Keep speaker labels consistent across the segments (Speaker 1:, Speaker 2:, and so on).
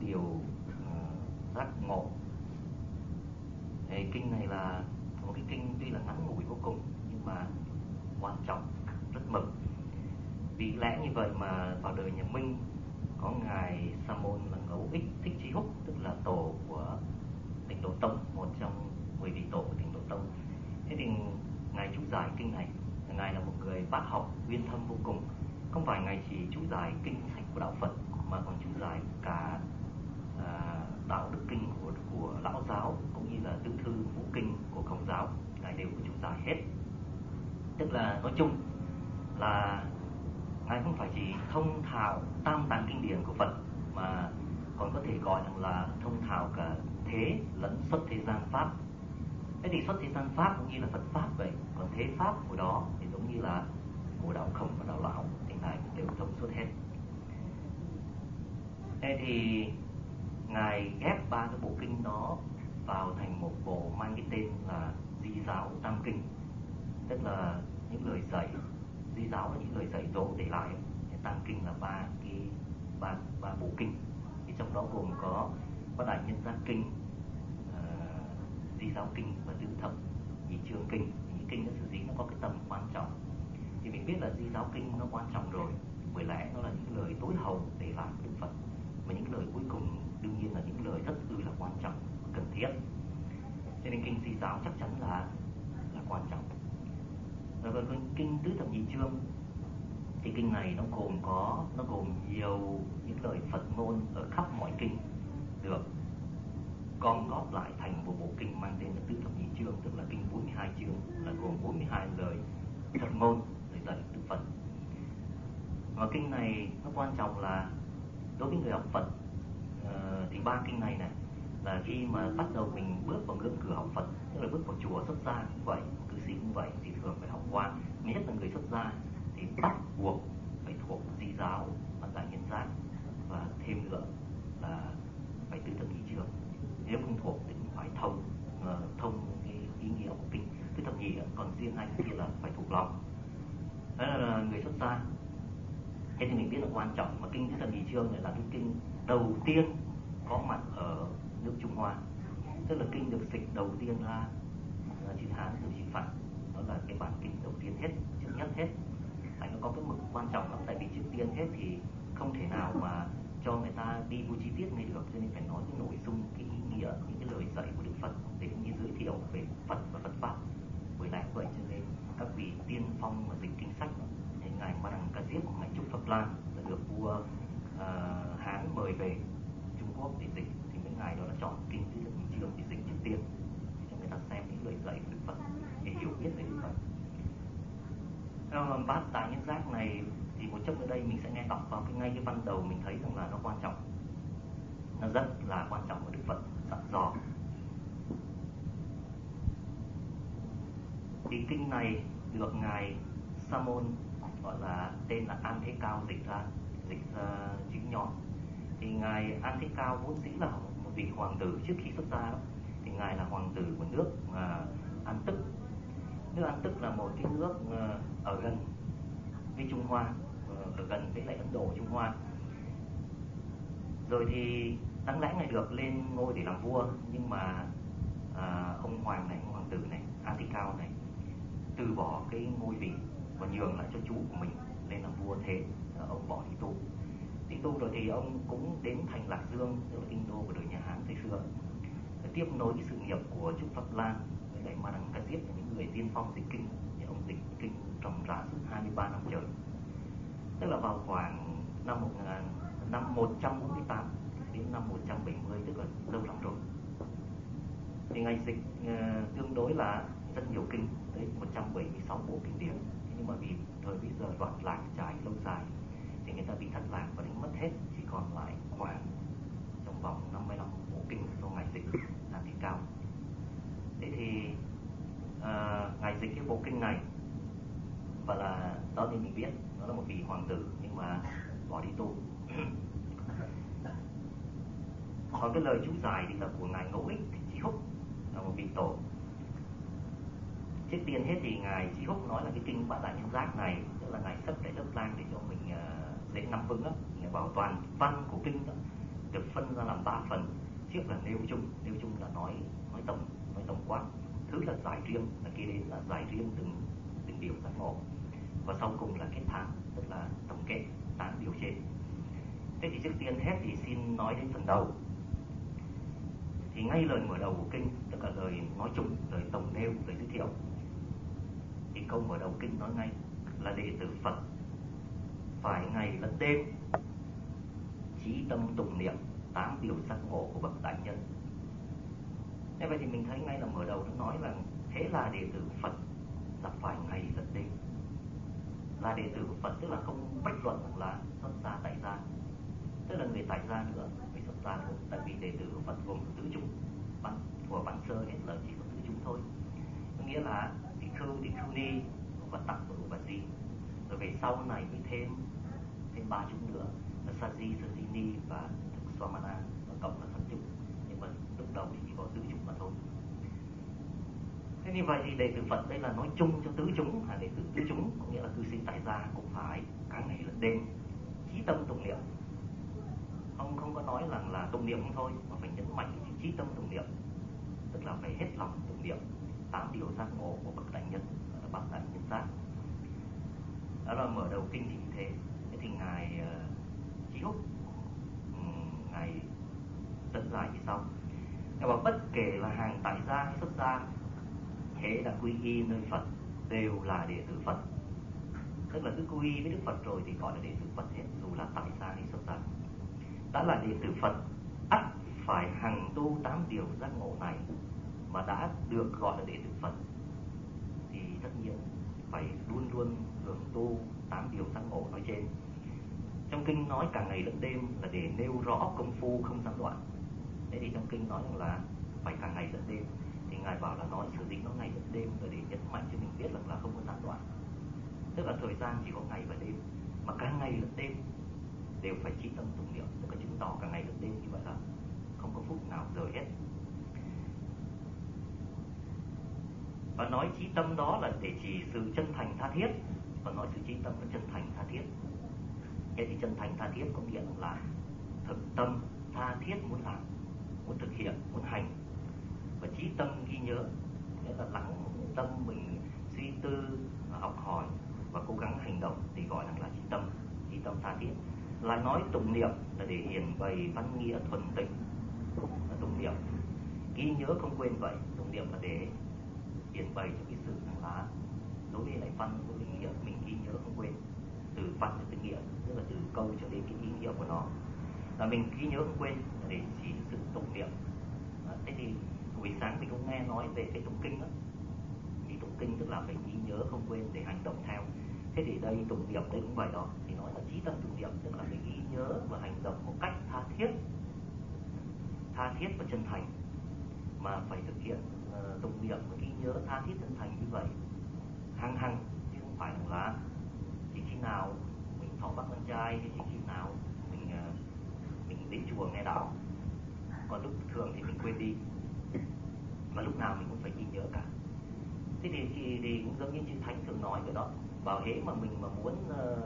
Speaker 1: điều giác ngộ. Thì kinh này là một cái kinh tuy là ngắn ngủi vô cùng nhưng mà quan trọng, rất mực. Vì lẽ như vậy mà vào đời nhà Minh có ngài Sa môn là Ngẫu Ích Thích Chí Húc, tức là tổ của Tịnh Độ Tông, một trong 10 vị tổ của Tịnh Độ Tông. Thế thì ngài chú giải kinh này, ngài là một người bác học uyên thâm vô cùng. Không phải ngài chỉ chú giải kinh sách của đạo Phật mà còn chú giải cả đạo đức kinh của lão giáo cũng như là tứ thư ngũ kinh của Khổng giáo, ngài đều có chú giải hết. Tức là nói chung là ngài không phải chỉ thông thạo tam tạng kinh điển của Phật mà còn có thể gọi là thông thạo cả thế lẫn xuất thế gian pháp. Thế thì xuất thế gian pháp cũng như là Phật pháp vậy, còn thế pháp của đó thì giống như là của đạo Khổng và đạo lão thì ngài cũng đều thông suốt hết. Thế thì ngài ghép ba cái bộ kinh đó vào thành một bộ mang cái tên là Di Giáo Tam Kinh, tức là những lời dạy. Di giáo là những lời dạy dỗ để lại. Tam kinh là ba bộ kinh, thì trong đó gồm có Đại Nhân Giác Kinh, Di Giáo Kinh và Tứ Thập Nhị Chương Kinh. Những kinh đó sở dĩ nó có cái tầm quan trọng thì mình biết là Di Giáo Kinh nó quan trọng rồi, bởi lẽ nó là những lời tối hậu để lại Đức Phật, và những lời cuối cùng đương nhiên là những lời rất là quan trọng, cần thiết. Cho nên kinh Di Giáo chắc chắn là quan trọng. Rồi kinh Tứ Thập Nhị Chương thì kinh này nó gồm nhiều những lời Phật ngôn ở khắp mọi kinh được gom góp lại thành một bộ kinh mang tên là Tứ Thập Nhị Chương, tức là kinh 42 chương, là gồm 42 lời Phật ngôn để dạy Đức Phật. Và kinh này nó quan trọng là đối với người học Phật thì ba kinh này là khi mà bắt đầu mình bước vào ngưỡng cửa học Phật, tức là bước vào chùa xuất gia cũng vậy, cư sĩ cũng vậy, thì thường phải học qua. Nhất là người xuất gia thì bắt buộc phải thuộc Di Giáo và Đại Nhân Giác, và thêm nữa là phải Tứ Thập Nhị Chương. Nếu không thuộc thì cũng phải thông cái ý nghĩa của kinh Tứ Thập Nhị, còn riêng hai cái kia là phải thuộc lòng. Đó là người xuất gia. Thế thì mình biết là quan trọng, mà kinh Tứ Thập Nhị Chương này là cái kinh đầu tiên có mặt ở nước Trung Hoa, tức là kinh được dịch đầu tiên ra chữ Hán từ chữ Phạn. Đó là cái bản kinh đầu tiên hết, trước nhất hết. Nó có cái mực quan trọng lắm, tại vì trước tiên hết thì không thể nào mà cho người ta đi vô chi tiết ngay được, cho nên phải nói cái nội dung, cái ý nghĩa, những cái lời dạy của Đức Phật để cũng như giới thiệu về Phật và Phật pháp. Bởi lẽ vậy cho nên các vị tiên phong mà dịch kinh sách, ngài Ma Đằng Ca Diếp, ngài Trúc Pháp Lan đã được vua Hán mời về Trung Quốc để dịch, thì mấy ngài đó đã chọn kinh Tứ Thập Nhị Chương để dịch trước tiên, để cho người ta xem những lời dạy của Đức Phật để hiểu biết về Đức Phật. Bát Đại Nhân Giác này thì một chút nữa đây mình sẽ nghe đọc vào ngay cái văn đầu, mình thấy rằng là nó quan trọng, nó rất là quan trọng của Đức Phật dặn dò. Thì kinh này được ngài Sa môn gọi là tên là An Thế Cao dịch ra chữ nhọn. Thì ngài An Thế Cao vốn dĩ là một vị hoàng tử trước khi xuất gia đó. Thì ngài là hoàng tử của nước An Tức. Nước An Tức là một cái nước ở gần với Trung Hoa, ở gần với lại Ấn Độ, Trung Hoa. Rồi thì đáng lẽ ngài được lên ngôi để làm vua, nhưng mà ông hoàng tử này, An Thế Cao này, từ bỏ cái ngôi vị và nhường lại cho chú của mình lên làm vua. Thế ông bỏ đi tu rồi thì ông cũng đến thành Lạc Dương, tức là kinh đô của đời nhà Hán thời xưa, tiếp nối cái sự nghiệp của Trúc Pháp Lan với lại Ma Đằng Ca Diếp, những người tiên phong dịch kinh. Thì ông dịch kinh ròng rã suốt 23 năm trời, tức là vào khoảng năm 148 đến năm 170, tức là lâu lắm rồi. Thì ngài dịch tương đối là rất nhiều kinh, tới 176 bộ kinh điển. Nhưng mà vì thời bây giờ loạn lạc trải lâu dài thì người ta bị thất lạc và đánh mất hết, chỉ còn lại khoảng trong vòng 55 bộ kinh do ngài dịch An Thế Cao. Thế thì ngài dịch cái bộ kinh này, và là đó thì mình biết nó là một vị hoàng tử nhưng mà bỏ đi tu. Còn cái lời chú giải thì là của ngài Ngẫu Ích Chí Húc, là một vị tổ. Trước tiên hết thì ngài Chí Húc nói là cái kinh Bát Đại Nhân Giác này, tức là ngài sắp cái lớp lang để cho mình dễ nắm vững đó. Ngài bảo toàn văn của kinh đó được phân ra làm 3 phần. Trước là nêu chung là nói tổng quát. Thứ là giải riêng, là kế đến là giải riêng từng điều giác ngộ. Và sau cùng là kết thán, tức là tổng kết 8 điều trên. Thế thì trước tiên hết thì xin nói đến phần đầu. Thì ngay lời mở đầu của kinh, tức là lời nói chung, lời tổng nêu, lời giới thiệu, thì câu mở đầu kinh nói ngay là đệ tử Phật phải ngày lẫn đêm chí tâm tụng niệm 8 điều giác ngộ của bậc đại nhân. Thế vậy thì mình thấy ngay là mở đầu nó nói rằng thế là đệ tử Phật là phải ngày lẫn đêm. Là đệ tử của Phật tức là không bách luận là xuất gia tại gia, tức là người tại gia nữa, người xuất gia nữa. Tại vì đệ tử của Phật gồm tứ chúng, của Văn Sơ hết là chỉ có tứ chúng thôi. Có nghĩa là tỳ khưu ni, và tặng và Ubasi. Rồi về sau này mới thêm 3 chúng nữa là Saji, Sajini và Thực Swamana, và cộng là 5 chúng. Nhưng mà lúc đầu thì chỉ có tứ chúng mà thôi. Thế như vậy thì đệ tử Phật đây là nói chung cho tứ chúng, đệ tử tứ chúng có nghĩa là cư sĩ tại gia cũng phải cả ngày lẫn đêm chí tâm tụng niệm. Không có nói rằng là tụng niệm không thôi, mà phải nhấn mạnh chữ chí tâm tụng niệm, tức là phải hết lòng tụng niệm 8 điều giác ngộ của bậc đại nhân, là bậc đại nhân giác. Đó là mở đầu kinh thì như thế. Thế thì ngài Chí Húc ngài dẫn giải như sau. Ngài bảo bất kể là hàng tại gia hay xuất gia, thế đã quy y nơi Phật đều là đệ tử Phật. Tức là cứ quy y với Đức Phật rồi thì gọi là đệ tử Phật hết, dù là tại gia hay xuất gia. Đã là đệ tử Phật, ắt phải hằng tu 8 điều giác ngộ này. Mà đã được gọi là đệ tử Phật thì tất nhiên phải luôn luôn hưởng tu 8 điều giác ngộ nói trên. Trong kinh nói cả ngày lẫn đêm là để nêu rõ công phu không gián đoạn. Thế thì trong kinh nói rằng là phải cả ngày lẫn đêm, thì ngài bảo là nói sự tính nó ngày lẫn đêm là để nhấn mạnh cho mình biết là không có gián đoạn. Tức là thời gian chỉ có ngày và đêm, mà cả ngày lẫn đêm đều phải chí tâm tụng niệm, tức là chứng tỏ cả ngày lẫn đêm như vậy là không có phút nào rời hết. Và nói chí tâm đó là để chỉ sự chân thành tha thiết, và nói sự chí tâm là chân thành tha thiết. Thế thì chân thành tha thiết có nghĩa là thực tâm tha thiết muốn làm, muốn thực hiện, muốn hành. Và chí tâm ghi nhớ, nghĩa là lắng tâm mình suy tư, học hỏi và cố gắng hành động thì gọi là chí tâm tha thiết. Lại nói tụng niệm là để hiển bày văn nghĩa thuần tịnh, là tụng niệm ghi nhớ không quên vậy. Tụng niệm là để hiển bày cho cái sự là đối với lại văn, đối với nghĩa mình ghi nhớ không quên, từ văn cho tới nghĩa, tức là từ câu cho đến cái ý nghĩa của nó là mình ghi nhớ không quên, là để chỉ sự tụng niệm. Thế thì buổi sáng mình cũng nghe nói về cái tụng kinh đó, thì tụng kinh tức là phải ghi nhớ không quên để hành động theo. Thế thì đây tụng niệm đây cũng vậy đó, thì nói là chí tâm tụng niệm tức là phải ghi nhớ và hành động một cách tha thiết và chân thành, mà phải thực hiện tụng niệm và ghi nhớ tha thiết chân thành như vậy hằng chứ không phải là chỉ khi nào mình thọ bát quan trai hay chỉ khi nào mình đến chùa nghe đạo, còn lúc thường thì mình quên đi, và lúc nào mình cũng phải ghi nhớ cả. Thế thì cũng giống như chư Thánh thường nói vậy đó, bảo hễ mà mình mà muốn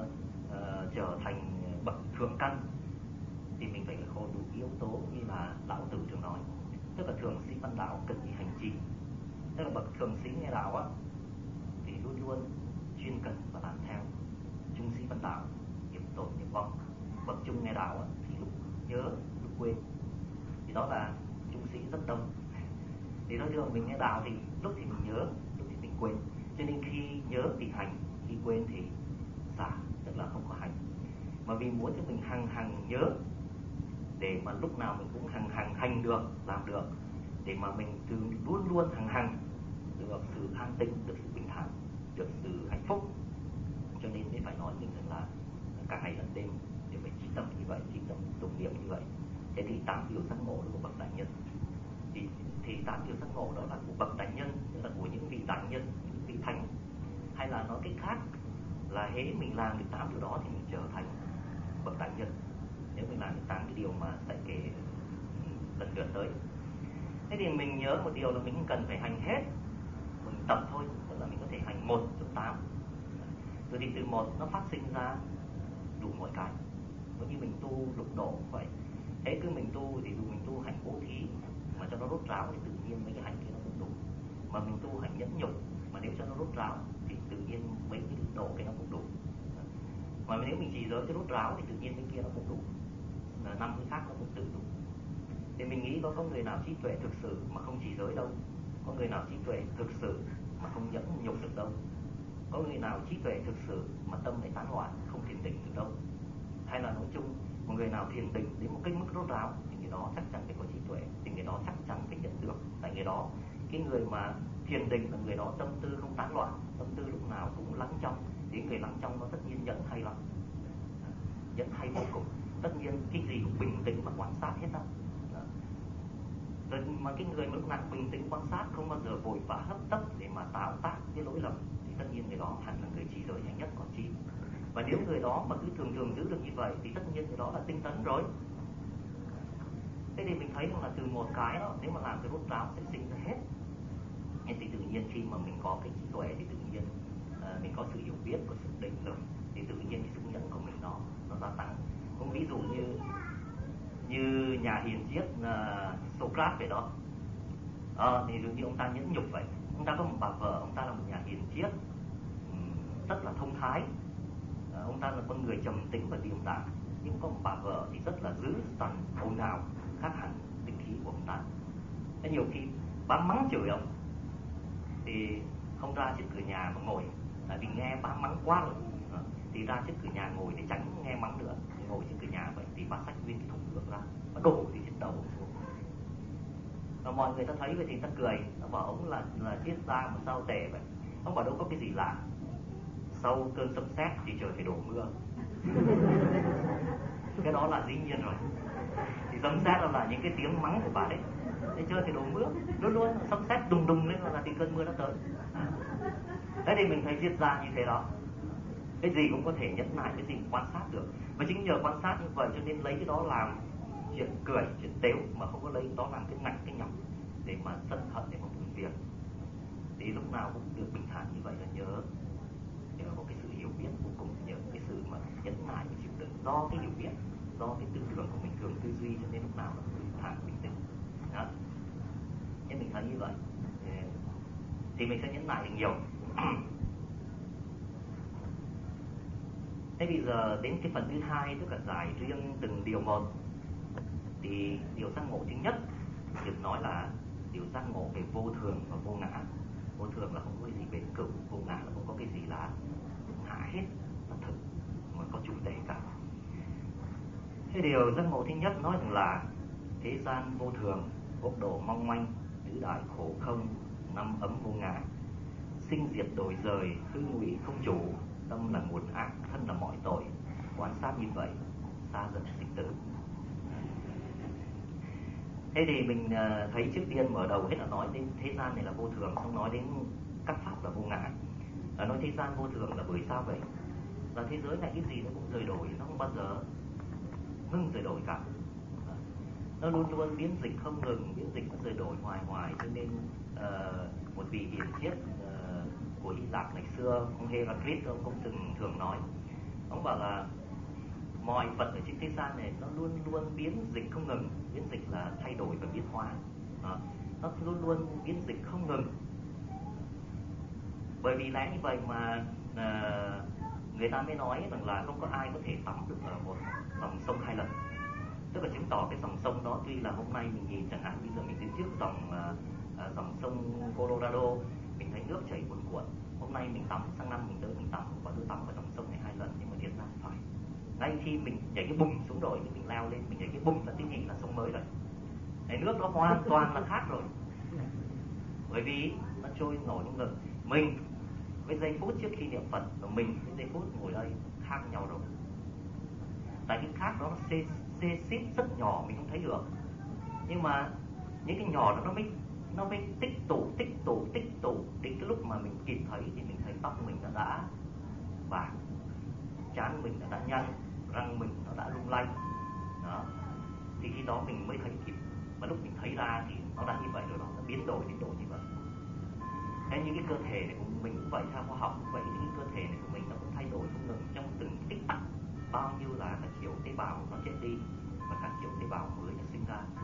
Speaker 1: trở thành bậc thượng căn thì mình phải có đủ yếu tố như là lão tử thường nói, tức là thường sĩ văn đạo cần đi hành trì. Tức là bậc thường sĩ nghe đạo á thì luôn luôn chuyên cần và làm theo. Trung sĩ văn đạo nghiệp tội nghiệp vong. Bậc trung nghe đạo á thì lúc nhớ lúc quên, thì đó là trung sĩ rất đông. Thì nói chung mình nghe đạo thì lúc thì mình nhớ, lúc thì mình quên. Cho nên khi nhớ thì hành, khi quên thì xả, tức là không có hành. Mà vì muốn cho mình hằng nhớ, để mà lúc nào mình cũng hằng hành được, làm được, để mà mình luôn luôn hằng được sự an tĩnh, được sự bình thản, được sự hạnh phúc. Cho nên mới phải nói mình rằng là cả ngày lẫn đêm đều phải chí tâm như vậy, chí tâm tụng niệm như vậy. Thế thì 8 điều giác ngộ của bậc đại nhân, thì 8 điều giác ngộ đó là của bậc đại nhân, tức là của những vị đại nhân, những vị thánh. Hay là nói cách khác là hễ mình làm được 8 điều đó thì mình trở thành bậc đại nhân, nếu mình làm được 8 cái điều mà sẽ kể lần lượt tới. Thế thì mình nhớ một điều là mình không cần phải hành hết, mình tập thôi, tức là mình có thể hành 1 trong 8. Rồi thì từ 1 nó phát sinh ra đủ mọi cái. Giống như mình tu lục độ cũng vậy, thế cứ mình tu thì dù mình tu hành bố thí mà cho nó rốt ráo thì tự nhiên mấy cái hành kia nó cũng đủ. Mà mình tu hành nhẫn nhục mà nếu cho nó rốt ráo thì tự nhiên mấy cái độ cái nó cũng đủ. Mà nếu mình trì giới cho rốt ráo thì tự nhiên cái kia nó cũng đủ, năm cái khác nó cũng tự đủ. Thì mình nghĩ có người nào trí tuệ thực sự mà không trì giới đâu, có người nào trí tuệ thực sự mà không nhẫn nhục được đâu, có người nào trí tuệ thực sự mà tâm lại tán loạn không thiền định được đâu. Hay là nói chung một người nào thiền định đến một cái mức rốt ráo thì người đó chắc chắn phải có trí tuệ, thì người đó chắc chắn phải nhận được. Tại người đó, cái người mà thiền định là người đó tâm tư không tán loạn, tâm tư lúc nào cũng lắng trong. Thì người lắng trong nó tất nhiên nhẫn hay lắm, nhẫn hay vô cùng. Tất nhiên cái gì cũng bình tĩnh mà quan sát hết á. Rồi mà cái người mà lúc nào bình tĩnh quan sát, không bao giờ vội vã hấp tấp để mà tạo tác cái lỗi lầm, thì tất nhiên người đó hẳn là người trì giới hay nhất có trí. Và nếu người đó mà cứ thường thường giữ được như vậy thì tất nhiên người đó là tinh tấn rồi. Thế thì mình thấy rằng là từ một cái đó, nếu mà làm cái rốt ráo sẽ sinh ra hết. Nên thì tự nhiên khi mà mình có cái trí tuệ thì tự nhiên mình có sự hiểu biết, có sự định lực, thì tự nhiên cái sức nhẫn của mình nó gia tăng. Cũng ví dụ như nhà hiền triết Socrates vậy đó. Thì dường như ông ta nhẫn nhục vậy. Ông ta có một bà vợ, ông ta là một nhà hiền triết rất là thông thái. Ông ta là con người trầm tĩnh và điềm đạm, nhưng có một bà vợ thì rất là dữ dằn, ồn ào, khác hẳn tính khí của ông ta. Thế nhiều khi bà mắng chửi ông thì không ra trước cửa nhà mà ngồi, tại vì nghe bà mắng quá rồi. Thì ra trước cửa nhà ngồi để tránh nghe mắng nữa. Ngồi trước cửa nhà vậy thì bà xách nguyên cái thùng nước ra, bà đổ thì chiếc đầu xuống. Và mọi người ta thấy vậy thì ta cười, nó bảo ông là triết gia mà sao tệ vậy. Ông bảo đâu có cái gì lạ, sau cơn sấm sét thì trời phải đổ mưa. Cái đó là dĩ nhiên rồi. Thì sấm sét là những cái tiếng mắng của bà đấy. Thế trời thì đổ mưa, luôn luôn sấm sét đùng đùng lên là thì cơn mưa nó tới. Thế thì mình thấy triết gia như thế đó, cái gì cũng có thể nhẫn nại, cái gì cũng quan sát được. Và chính nhờ quan sát như vậy cho nên lấy cái đó làm chuyện cười, chuyện tếu, mà không có lấy cái đó làm cái nặng cái nhọc để mà sân hận, để mà buồn phiền. Thì lúc nào cũng được bình thản như vậy là nhớ một cái sự hiểu biết vô cùng, nhờ cái sự mà nhẫn nại và chịu đựng. Do cái hiểu biết, do cái tư tưởng của mình thường tư duy cho nên lúc nào nó cũng bình thản, bình tĩnh đó. Nên mình thấy như vậy thì mình sẽ nhẫn nại được nhiều. Thế bây giờ đến cái phần thứ hai, tức là giải riêng từng điều một. Thì điều giác ngộ thứ nhất được nói là điều giác ngộ về vô thường và vô ngã. Vô thường là không có cái gì bền cựu, vô ngã là không có cái gì là ngã hết, là thực mà có chủ thể cả. Thế điều giác ngộ thứ nhất nói rằng là thế gian vô thường, quốc độ mong manh, tứ đại khổ không, năm ấm vô ngã, sinh diệt đổi rời, hư ngụy không chủ, tâm là nguồn ác, thân là mọi tội. Quan sát như vậy, xa dần sinh tử. Thế thì mình thấy trước tiên mở đầu hết là nói đến thế gian này là vô thường, xong nói đến các pháp là vô ngã. Nói thế gian vô thường là bởi sao vậy? Là thế giới này cái gì nó cũng rời đổi, nó không bao giờ ngưng rời đổi cả. Nó luôn luôn biến dịch không ngừng, biến dịch nó rời đổi hoài hoài. Cho nên một vị hiền triết của Hy Lạp ngày xưa, ông Heraclit, ông cũng từng thường nói, ông bảo là mọi vật ở trên thế gian này nó luôn luôn biến dịch không ngừng. Biến dịch là thay đổi và biến hóa. Nó luôn luôn biến dịch không ngừng. Bởi vì lẽ như vậy mà người ta mới nói rằng là không có ai có thể tắm được ở một dòng sông hai lần. Tức là chứng tỏ cái dòng sông đó, tuy là hôm nay mình nhìn chẳng hạn bây giờ mình đứng trước dòng sông Colorado, mình thấy nước chảy cuồn cuộn. Hôm nay mình tắm, sang năm mình tới mình tắm, và tôi tắm ở dòng sông này 2 lần, nhưng mà thiệt ra không phải. Ngay khi mình nhảy cái bùng xuống rồi, thì mình leo lên, mình nhảy cái bùng là cái gì là sông mới rồi. Cái nước nó hoàn toàn là khác rồi. Bởi vì nó trôi nổi trong ngực mình. Với giây phút trước khi niệm Phật và mình với giây phút ngồi đây khác nhau rồi. Tại cái khác đó nó xê xít rất nhỏ, mình không thấy được. Nhưng mà những cái nhỏ đó nó mới tích tụ đến cái lúc mà mình kịp thấy thì mình thấy tóc mình nó đã vàng, trán mình đã nhăn, răng mình nó đã lung lay đó. Thì khi đó mình mới thấy kịp. Và lúc mình thấy ra thì nó đã như vậy rồi đó, nó biến đổi đến độ như vậy. Thế như cái cơ thể này của mình cũng vậy, theo khoa học cũng vậy, cái cơ thể này của mình nó cũng thay đổi không ngừng trong từng tích tắc. Bao nhiêu là các kiểu tế bào nó chết đi và các kiểu tế bào mới nó sinh ra.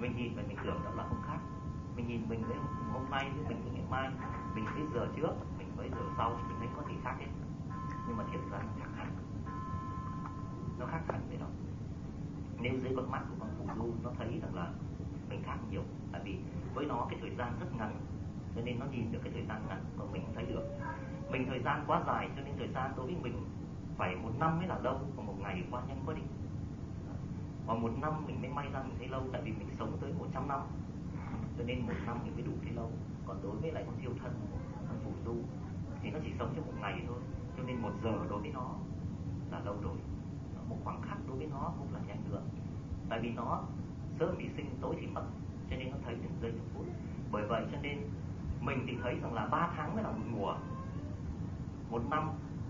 Speaker 1: Mình nhìn mình tưởng đó là hôm khác, mình nhìn mình với hôm nay với mình với ngày mai, mình với giờ trước, mình với giờ sau, mình thấy có gì khác hết. Nhưng mà thiệt ra nó khác hẳn, nó khác hẳn vậy đó. Nếu dưới con mắt của con phù du nó thấy rằng là mình khác nhiều, tại vì với nó cái thời gian rất ngắn, cho nên nó nhìn được cái thời gian ngắn mà mình không thấy được. Mình thời gian quá dài, cho nên thời gian đối với mình phải 1 năm mới là lâu, còn 1 ngày qua nhanh quá đi. Còn 1 năm mình mới may ra mình thấy lâu, tại vì mình sống tới 100 năm, cho nên 1 năm mình mới đủ thấy lâu. Còn đối với lại con thiêu thân, con phù du thì nó chỉ sống trong 1 ngày thôi, cho nên 1 giờ đối với nó là lâu rồi, một khoảng khắc đối với nó cũng là nhanh nữa. Tại vì nó sớm thì sinh, tối thì mất, cho nên nó thấy từng giây từng phút. Bởi vậy cho nên mình thì thấy rằng là 3 tháng mới là một mùa, 1 năm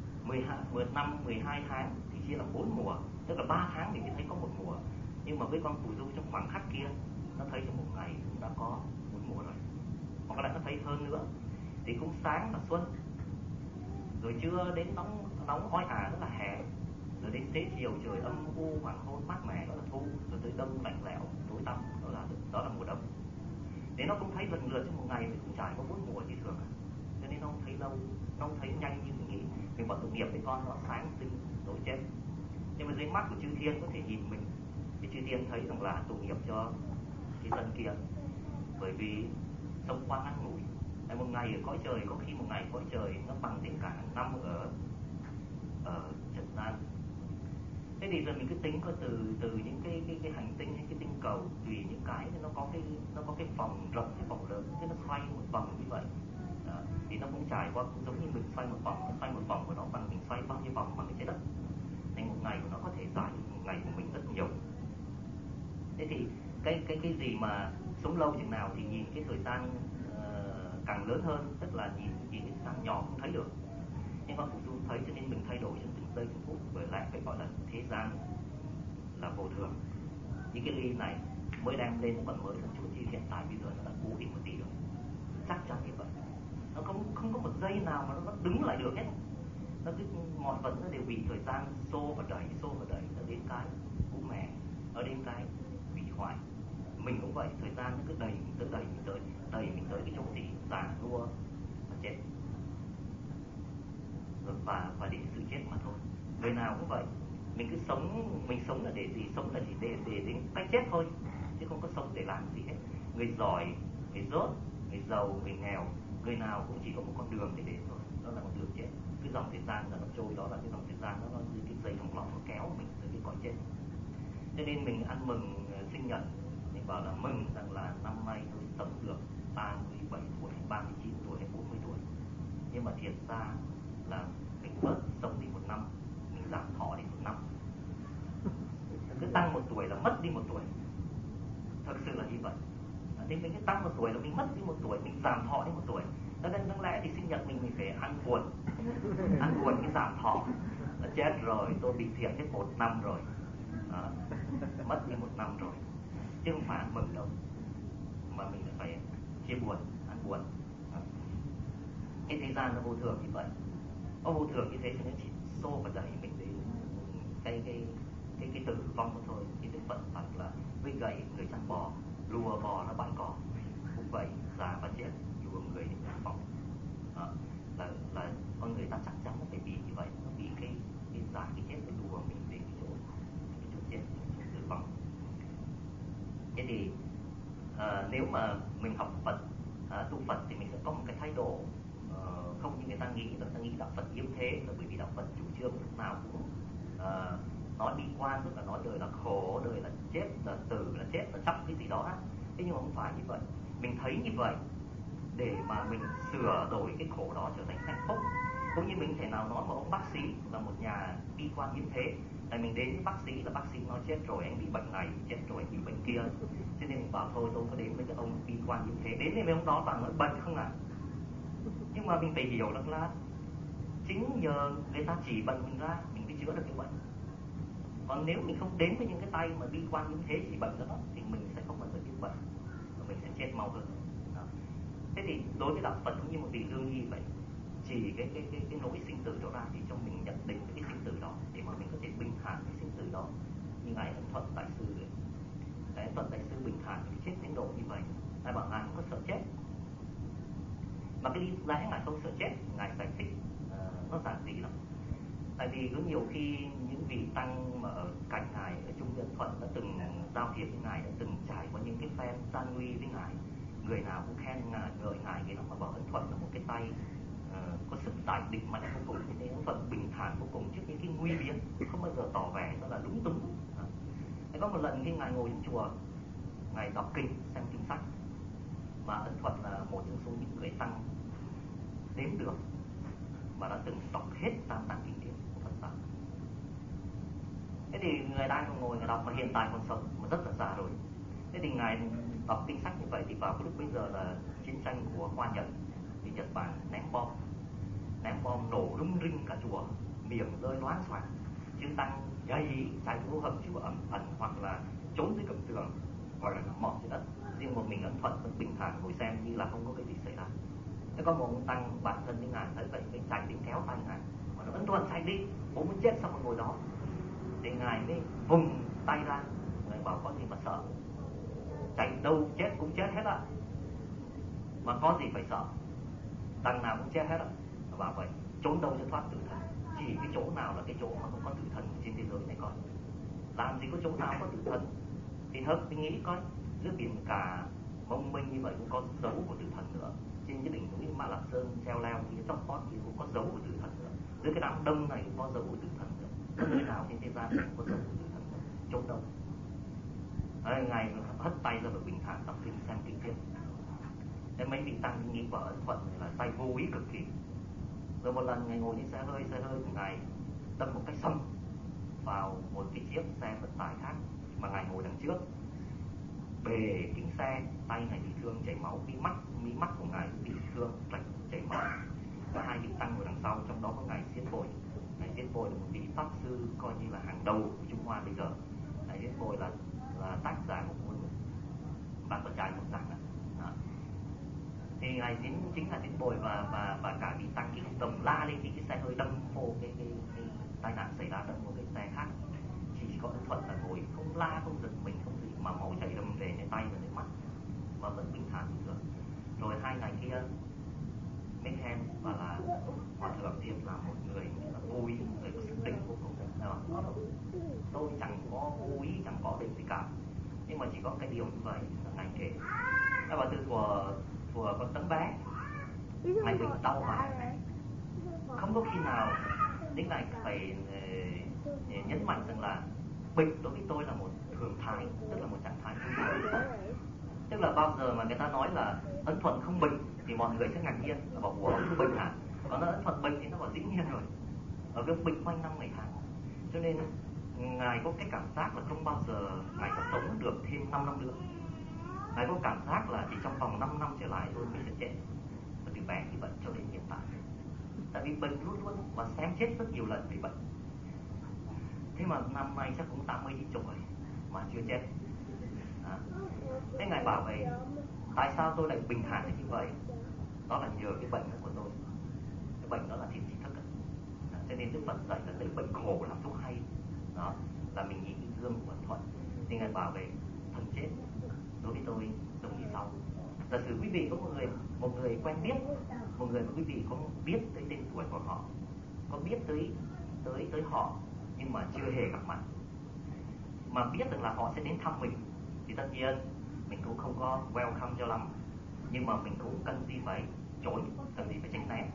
Speaker 1: 12 tháng thì chia là 4 mùa, tức là 3 tháng mình mới thấy có 1 mùa. Nhưng mà với con phù du trong khoảng khắc kia, nó thấy trong 1 ngày cũng đã có 4 mùa rồi, hoặc là nó thấy hơn nữa. Thì cũng sáng là xuân, rồi trưa đến nóng oi ả đó là hè, rồi đến xế chiều trời âm u hoàng hôn mát mẻ đó là thu, rồi tới đông lạnh lẽo tối tăm đó là mùa đông. Thế nó cũng thấy lần lượt trong 1 ngày mình cũng trải có 4 mùa như thường, cho nên nó không thấy lâu, nó không thấy nhanh như mình nghĩ. Mình bảo tội nghiệp với con nó sáng sinh tối chết, nhưng mà dưới mắt của chư thiên có thể nhìn mình thì chư thiên thấy rằng là tội nghiệp cho cái dân kia, bởi vì sống quá ngắn ngủi. Tại 1 ngày ở cõi trời, có khi 1 ngày cõi trời nó bằng đến cả năm ở trần gian. Thế thì giờ mình cứ tính coi từ những cái hành tinh hay cái tinh cầu, tùy những cái nó có cái vòng rộng cái vòng lớn, thế nó xoay một vòng như vậy. Đó. Thì nó cũng trải qua, cũng giống như mình xoay một vòng, nó xoay một vòng của nó bằng mình xoay bao nhiêu vòng bằng cái trái đất. Nên 1 ngày của nó có thể dài 1 ngày của mình rất nhiều. Thế thì cái gì mà sống lâu chừng nào thì nhìn cái thời gian càng lớn hơn, tức là nhìn cái thời gian nhỏ cũng thấy được. Nhưng con phù du thấy, cho nên mình thay đổi trong từng giây từng phút, bởi lại phải gọi là thế gian là vô thường. Như cái ly này mới đem lên vẫn mới thôi, chút chi hiện tại bây giờ nó đã cũ đi 1 tí rồi, chắc chắn như vậy. Nó không có 1 giây nào mà nó đứng lại được hết. Nó cứ mọi vật nó đều bị thời gian xô và đẩy, nó đến cái cũ mè, nó đến cái hủy hoại. Mình cũng vậy, thời gian nó cứ đẩy mình tới cái chỗ gì già nua và chết, và đến sự chết mà thôi. Người nào cũng vậy, mình sống là để gì? Sống là chỉ để đến cái chết thôi, chứ không có sống để làm gì hết. Người giỏi, người dốt, người giàu, người nghèo, người nào cũng chỉ có một con đường để đến thôi, đó là con đường chết. Cái dòng thời gian là nó trôi, đó là cái dòng thời gian nó như cái dây thòng lọng nó kéo mình tới cái cõi chết. Cho nên mình ăn mừng sinh nhật, mình bảo là mừng rằng là năm nay tôi sống được 37 tuổi, 39 tuổi hay 40 tuổi. Nhưng mà thiệt ra là mình bớt sống đi 1 năm, mình giảm thọ đi 1 năm. Cứ tăng 1 tuổi là mất đi 1 tuổi. Thực sự là như vậy. Nên mình cứ tăng 1 tuổi là mình mất đi 1 tuổi, mình giảm thọ đi 1 tuổi. Cho nên đáng lẽ thì sinh nhật mình phải ăn buồn cái giảm thọ. Là chết rồi, tôi bị thiệt hết 1 năm rồi. Mất đi 1 năm rồi. Chứ không phải ăn mừng đâu, mà mình phải chia buồn, ăn buồn. Cái thế gian nó vô thường như vậy. Nó vô thường như thế cho nên chỉ xô và đẩy mình đến cái tử vong đó thôi. Cái đức phận phạt là với gậy người chăn bò, lùa bò ra bãi cỏ. Cũng vậy, già và chết lùa người đến tử vong. Là con người ta chắc chắn nó phải bị như vậy, nó bị cái già cái chết nó lùa mình đến cái chỗ chết, chỗ tử vong. Thế thì nếu mà mình học Phật, tu Phật thì mình sẽ có một cái thái độ không như người ta nghĩ. Người ta nghĩ đạo Phật yếu thế là bởi vì đạo Phật chủ trương lúc nào cũng nói bi quan, tức là nói đời là khổ, đời là chết, là tử, là chết, là chấp cái gì đó. Thế nhưng mà không phải như vậy. Mình thấy như vậy để mà mình sửa đổi cái khổ đó trở thành hạnh phúc. Cũng như mình thể nào nói một ông bác sĩ là một nhà bi quan yếu thế. Tại mình đến với bác sĩ là bác sĩ nói chết rồi anh bị bệnh này, chết rồi anh bị bệnh kia, cho nên mình bảo thôi tôi có đến với cái ông bi quan yếu thế. Đến với ông đó toàn nói bệnh không à. Nhưng mà mình phải hiểu được là chính nhờ người ta chỉ bệnh mình ra, mình mới chữa được cái bệnh. Còn nếu mình không đến với những cái tay mà bi quan yếu thế chỉ bệnh đó thì mình sẽ không bao giờ biết bệnh, và mình sẽ chết mau hơn. Đó. Thế thì đối với đạo Phật cũng như một vị lương y vậy, chỉ cái nỗi sinh tử đó ra thì cho mình nhận định với cái sinh tử đó để mà mình có thể bình thản với sinh tử đó. Như ngài Ấn Thuận Đại sư vậy. Ngài Ấn Thuận Đại sư bình thản với cái chết Và cái lý lẽ ngài không sợ chết, ngài giải thích nó giản dị lắm. Tại vì có nhiều khi những vị tăng mà ở cạnh ngài ở Trung Ân Thuận đã từng giao thiệp với ngài, đã từng trải qua những cái phen gian nguy với ngài, người nào cũng khen ngài, ngợi ngài cái lắm, mà bảo Ân Thuận là một cái tay có sức đại địch mạnh vô cùng, nên Ân Thuận bình thản vô cùng trước những cái nguy biến, không bao giờ tỏ vẻ rất là lúng túng. Có một lần khi ngài ngồi trong chùa, ngài đọc kinh, xem kinh sách, mà Ân Thuận là một trong số những người tăng đếm được mà đã từng đọc hết tam tạng kinh điển của Phật giáo. Thế thì người đang ngồi ngài đọc, mà hiện tại còn sống, mà rất là già rồi. Thế thì ngài đọc kinh sách như vậy thì vào cái lúc bây giờ là chiến tranh của Hoa Nhật, thì Nhật Bản ném bom nổ rung rinh cả chùa, miệng rơi loáng xoảng, chư tăng chạy vô hầm chùa ẩn hoặc là trốn dưới gầm tường, hoặc là nằm mọt dưới đất. Riêng một mình Ân Thuận vẫn bình thản ngồi xem như là không có cái gì xảy ra. Thế có một ông tăng bạn thân với ngài thấy vậy mới chạy đến kéo tay ngài, mà nó Ân Thuận chạy đi, bố muốn chết sao mà ngồi đó. Thì ngài mới vùng tay ra, ngài bảo có gì mà sợ, chạy đâu chết cũng chết hết á, mà có gì phải sợ, đằng nào cũng chết hết á. Bảo vậy, trốn đâu cho thoát tử thần, chỉ cái chỗ nào là cái chỗ mà không có tử thần trên thế giới này coi, làm gì có chỗ nào có tử thần. Thì hợp mình nghĩ coi, giữa biển cả mông mênh như vậy cũng có dấu của tử thần nữa, trên cái đỉnh núi Mã Lạc Sơn treo leo kia chót vót kia cũng có dấu của tử thần nữa, dưới cái đám đông này cũng có dấu của tử thần nữa. Có nơi nào trên thế gian này có dấu của tử thần nữa, trốn đâu. Ngài hất tay ra và bình thản đọc kinh, xem kinh tiếp. Thế mấy vị tăng nghĩ của Ân Thuận là tay vô ý cực kỳ. Rồi một lần ngài ngồi trên xe hơi của ngài đâm một cái xâm vào một cái chiếc xe vận tải khác mà ngài ngồi đằng trước, bề kính xe, tay ngài bị thương chảy máu, mí mắt của ngài bị thương rạch chảy máu. Và hai vị tăng ngồi đằng sau, trong đó có ngài Xiết Bồi. Ngài Xiết Bồi là một vị pháp sư coi như là hàng đầu của Trung Hoa bây giờ. Ngài Xiết Bồi là tác giả của cuốn Bác Con Trai Một Rằng đó. Thì ngài chính là Xiết Bồi và cả vị tăng kia cầm la lên khi cái xe hơi đâm vô cái tai nạn xảy ra, đâm một cái xe khác. Chỉ có Ân Thuận là ngồi không la, không giật mình, không gì, mà máu chảy đầm vềในtay vàในmắt, mà vẫn bình thản như thường. Rồi hai ngày kia mới khen và là Hòa Thượng thiệt là một người là vô ý, một người có sức định vô cùng. Tôi chẳng có vô ý, chẳng có định gì cả, nhưng mà chỉ có cái điều như vậy là ngài kể. Các bà từ thuở con tấm bé, ngài bị đau mà không có khi nào đến ngài phải nhấn mạnh rằng là bệnh đối với tôi là một thường thái, tức là một trạng thái bình thường. Tức là bao giờ mà người ta nói là Ân Thuận không bệnh thì mọi người sẽ ngạc nhiên và bảo ủa không bệnh hả? Còn nó Ân Thuận bệnh thì nó bảo dĩ nhiên rồi, ở cái bệnh quanh năm ngày tháng. Cho nên ngài có cái cảm giác là không bao giờ ngài có sống được thêm 5 năm nữa. Ngài có cảm giác là chỉ trong vòng 5 năm trở lại thôi mới sẽ chết. Và từ bé như vậy cho đến hiện tại. Tại vì bệnh luôn luôn và xem chết rất nhiều lần vì bệnh. Thế mà năm nay chắc cũng 80 chín chục rồi mà chưa chết. Thế ngài bảo vậy, tại sao tôi lại bình thản như vậy? Đó là nhờ cái bệnh đó của tôi. Cái bệnh đó là thiền tri thức. Cho nên Đức Phật dạy là lấy bệnh khổ làm thuốc hay. Đó là mình nhìn cái gương của Ân Thuận. Thì ngài bảo về thần chết đối với tôi giống như sau. Giả sử quý vị có một người quen biết, một người mà quý vị có biết tới tên tuổi của họ, có biết tới họ nhưng mà chưa hề gặp mặt, mà biết được là họ sẽ đến thăm mình, thì tất nhiên mình cũng không có welcome cho lắm, nhưng mà mình cũng cần gì phải trốn, cần gì phải tránh né.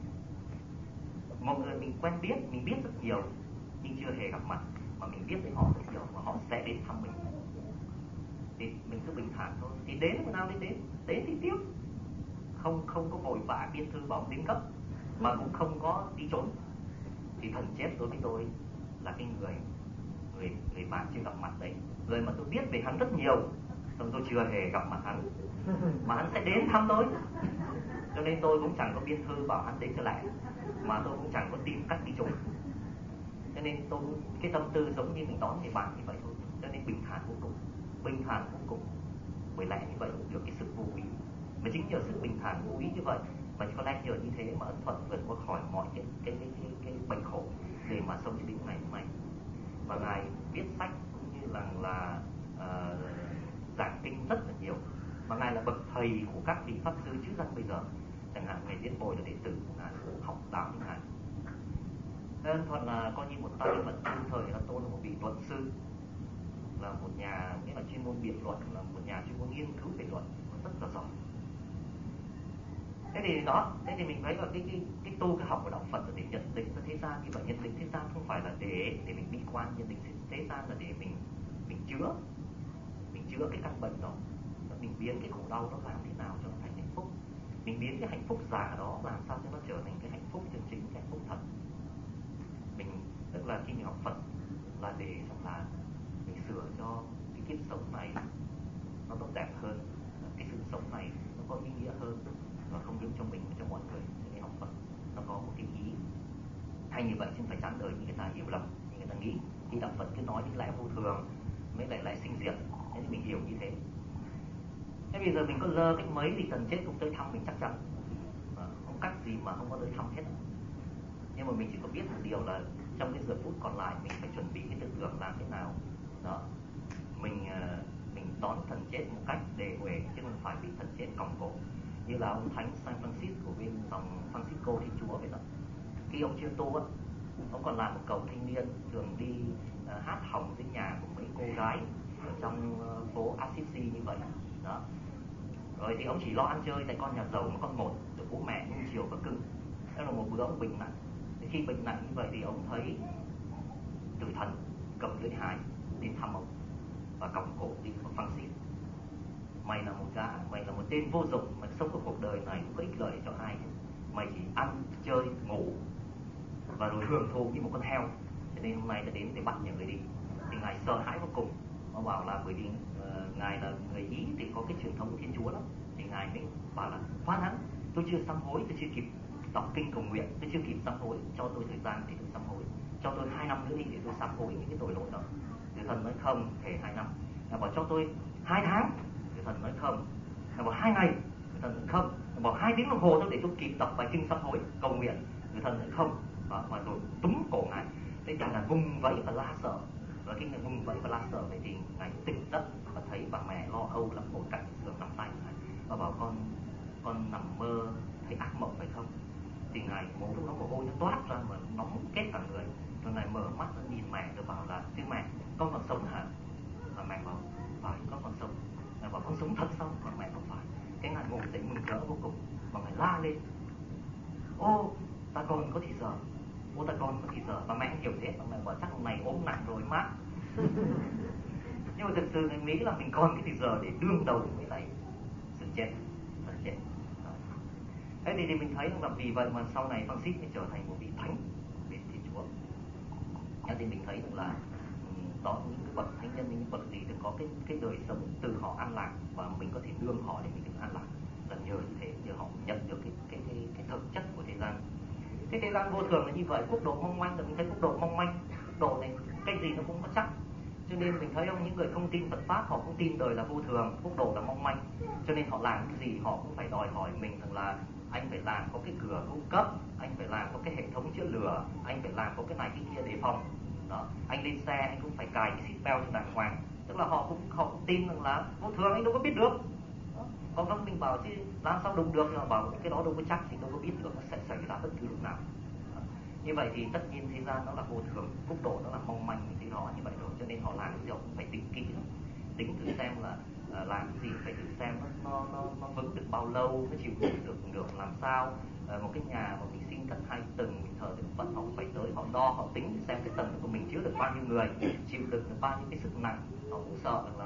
Speaker 1: Một người mình quen biết, mình biết rất nhiều nhưng chưa hề gặp mặt, mà mình biết tới họ rất nhiều và họ sẽ đến thăm mình, thì mình cứ bình thản thôi. Thì đến lúc nào đến thì tiếp, không có vội vã biên thư bảo đến cấp, mà cũng không có đi trốn. Thì thần chết đối với tôi là cái người bạn chưa gặp mặt đấy, người mà tôi biết về hắn rất nhiều, xong tôi chưa hề gặp mặt hắn, mà hắn sẽ đến thăm tôi. Cho nên tôi cũng chẳng có biên thư bảo hắn đến trở lại, mà tôi cũng chẳng có tìm cách đi trốn. Cho nên tôi cái tâm tư giống như mình đón người bạn như vậy thôi. Cho nên bình thản vô cùng, bình thản vô cùng. Bởi lẽ như vậy được cái sự vô ý, mà chính nhờ sự bình thản vô ý như vậy mà có lẽ nhờ như thế mà Ân Thuận vượt qua khỏi mọi cái bệnh khổ để mà sống cho đến ngày hôm nay. Và ngài viết sách cũng như là giảng kinh rất là nhiều, và ngài là bậc thầy của các vị pháp sư trước dân bây giờ. chẳng hạn ngày giết bồi là đệ tử chẳng hạn, học đạo chẳng hạn. Đơn thuần là coi như một tay vật đương thời là tôn là một vị luận sư, là một nhà nghĩa là chuyên môn biện luận, là một nhà chuyên môn nghiên cứu về luận rất là giỏi. Thế thì mình thấy là cái tu cái học của đạo Phật là để nhận định ra thế gian, như vậy nhận định thế gian không phải là để mình bi quan, nhận định thế gian là để mình chữa cái căn bệnh đó, mình biến cái khổ đau đó làm thế nào cho nó thành hạnh phúc, mình biến cái hạnh phúc giả đó làm sao cho nó trở thành cái hạnh phúc chân chính, cái hạnh phúc thật. Mình tức là khi mình học Phật là để rằng là mình sửa cho cái kiếp sống này nó tốt đẹp hơn, cái sự sống này nó có ý nghĩa hơn, và không những cho mình mà cho mọi người. Cho nên học Phật nó có một cái ý hay như vậy, chứ không phải chán đời như người ta hiểu lầm, như người ta nghĩ khi đạo Phật cứ nói những lẽ vô thường mấy lẽ sinh diệt, thế thì mình hiểu như thế. Thế bây giờ mình có dơ cách mấy thì thần chết cũng tới thăm mình chắc chắn, không cách gì mà không có tới thăm hết. Nhưng mà mình chỉ có biết một điều là trong cái giờ phút còn lại mình phải chuẩn bị cái tư tưởng làm thế nào đó, mình đón thần chết một cách đề huề, chứ không phải bị thần chết còng cổ như là ông thánh San Francis của bên dòng Francisco Thiên Chúa vậy đó. Khi ông chưa tu á, ông còn làm một cậu thanh niên thường đi hát hỏng dưới nhà của mấy cô gái ở trong phố Assisi như vậy đó. Rồi thì ông chỉ lo ăn chơi tại con nhà giàu, con một, được bố mẹ nuông chiều và cưng. Thế là một bữa ông bệnh nặng. Thì khi bệnh nặng như vậy thì ông thấy tử thần cầm lưỡi hái đến thăm ông và còng cổ đi vào Francis. Mày là một tên vô dụng, mày sống ở cuộc đời này không có ích lợi cho ai hết. Mày chỉ ăn, chơi, ngủ và rồi hưởng thụ như một con heo. Cho nên hôm nay ta đến để bắt nhà người đi. Thì ngài sợ hãi vô cùng. Nó bảo là bởi vì ngài là người Ý thì có cái truyền thống Thiên Chúa lắm. Thì ngài mới bảo là khoan đã, tôi chưa sám hối, tôi chưa kịp đọc kinh cầu nguyện, tôi chưa kịp sám hối, cho tôi thời gian để tôi sám hối, cho tôi 2 năm nữa đi để tôi sám hối những cái tội lỗi đó. Tử thần nói không thể 2 năm. Ngài bảo cho tôi 2 tháng. Tử thần nói không. Ngài bảo 2 ngày. Tử thần nói không. Ngài bảo 2 tiếng đồng hồ thôi để tôi kịp đọc bài kinh sám hối cầu nguyện. Tử thần nói không. Đó, mà rồi túm cổ ngài. Thế thì là vùng vẫy và la sợ. Và khi ngài vùng vẫy và la sợ vậy thì ngài tỉnh giấc và thấy bà mẹ lo âu lắm ngồi cạnh giường nắm tay ngài và bảo con nằm mơ thấy ác mộng phải không? Thì ngài lúc đó mồ hôi nó toát ra mà nóng kết cả người. Rồi ngài mở mắt ra nhìn mẹ rồi bảo là thưa mẹ, con còn sống hả? Và mẹ bảo phải, con còn sống. Ngài bảo con sống thật sao? Và mẹ bảo phải. Cái ngài ngồi dậy mừng rỡ vô cùng và ngài la lên: ô ta còn có thì giờ, ô ta còn có thì giờ. Và mẹ hiểu thế, và mẹ bảo chắc hôm nay ốm nặng rồi má. Nhưng mà thực sự ngài nghĩ là mình còn cái thì giờ để đương đầu với lại sự chết, thật chết. Thế thì mình thấy là vì vậy mà sau này Francis mới trở thành một vị thánh bên Thiên Chúa. Thế thì mình thấy rằng là đó, những cái bậc thánh nhân, những bậc gì từng có cái đời sống từ họ an lạc và mình có thể nương họ để mình được an lạc, là nhờ như thế, nhờ họ nhận được cái thực chất của thế gian. Cái thế gian vô thường là như vậy, quốc độ mong manh, là mình thấy quốc độ mong manh, quốc độ này cái gì nó cũng có chắc. Cho nên mình thấy không, những người không tin Phật pháp họ cũng tin đời là vô thường, quốc độ là mong manh. Cho nên họ làm cái gì họ cũng phải đòi hỏi mình rằng là anh phải làm có cái cửa cung cấp, anh phải làm có cái hệ thống chữa lửa, anh phải làm có cái này cái kia đề phòng. Đó, anh lên xe anh cũng phải cài cái seatbelt cho đàng hoàng. Tức là họ cũng tin rằng là vô thường, anh đâu có biết được. Đó. Còn không mình bảo chứ làm sao đúng được, họ bảo cái đó đâu có chắc thì đâu có biết được, nó sẽ xảy ra bất cứ lúc nào. Đó. Như vậy thì tất nhiên thế gian nó là vô thường, quốc độ nó là mong manh, mình thấy rõ như vậy rồi. Cho nên họ làm cái gì họ cũng phải tính kỹ lắm, tính thử xem là làm cái gì phải thử xem nó vững được bao lâu, nó chịu được làm sao. Một cái nhà mà mình xin cất 2 tầng, mình thờ tượng Phật, họ cũng phải tới họ đo, họ tính xem cái tầng của mình chứa được bao nhiêu người, chịu được bao nhiêu cái sức nặng. Họ cũng sợ rằng là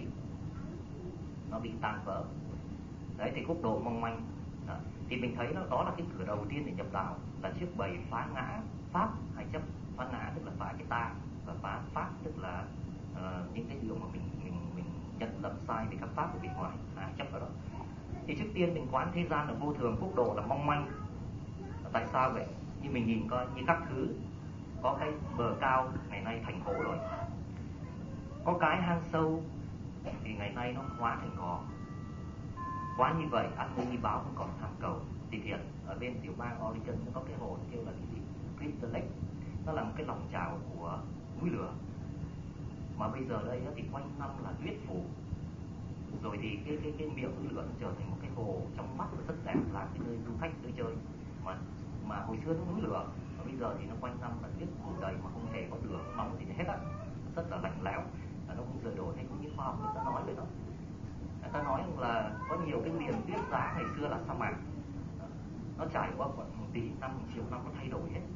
Speaker 1: nó bị tan vỡ. Đấy thì quốc độ mong manh. Đó. Thì mình thấy đó là cái cửa đầu tiên để nhập đạo, là trước bày phá ngã pháp hay chấp. Phá ngã tức là phá cái ta, và phá pháp tức là những cái điều mà mình nhận lầm sai về các pháp của bên ngoài, chấp vào đó. Thì trước tiên mình quán thế gian là vô thường, quốc độ là mong manh. Tại sao vậy? Như mình nhìn coi, như các thứ có cái bờ cao ngày nay thành hố rồi, có cái hang sâu thì ngày nay nó hóa thành gò. Quá như vậy, ăn như báo không còn tham cầu. Thì thiệt, ở bên tiểu bang Oregon nó có cái hồ kêu là cái gì? Crystal Lake. Nó là một cái lòng trào của núi lửa. Mà bây giờ đây thì quanh năm là tuyết phủ. Rồi thì cái miệng núi lửa nó trở thành một cái hồ trong vắt và rất đẹp, làm cái nơi du khách tới chơi. Mà hồi xưa nó núi lửa, và bây giờ thì nó quanh năm là tuyết phủ đầy mà không hề có lửa nóng gì hết á, rất là lạnh lẽo. Nó cũng rời đổi hay cũng như khoa học người ta nói vậy đó. Người ta nói là có nhiều cái miền tuyết giá ngày xưa là sa mạc, nó trải qua một tỷ năm, một triệu năm nó thay đổi hết.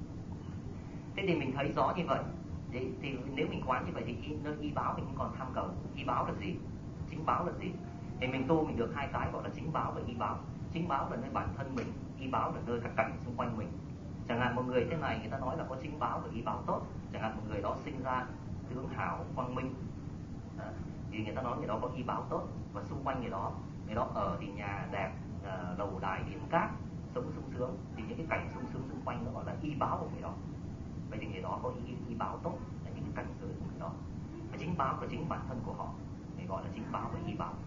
Speaker 1: Thế thì mình thấy rõ như vậy. Thì nếu mình quán như vậy thì nơi y báo mình không còn tham cầu. Y báo là gì? Chính báo là gì? Thì mình tu mình được hai cái gọi là chính báo và y báo. Chính báo là nơi bản thân mình, y báo là nơi các cảnh xung quanh mình. Chẳng hạn một người thế này người ta nói là có chính báo và y báo tốt. Chẳng hạn một người đó sinh ra tướng hảo, quang minh, thì người ta nói người đó có y báo tốt. Và xung quanh người đó ở thì nhà đẹp, lầu đài điện cát, sống sung sướng, thì những cái cảnh sung sướng xung quanh nó gọi là y báo của người đó. Vậy thì người đó có y báo tốt, là những cái cảnh giới của người đó. Và chính báo của chính bản thân của họ thì gọi là chính báo và y báo.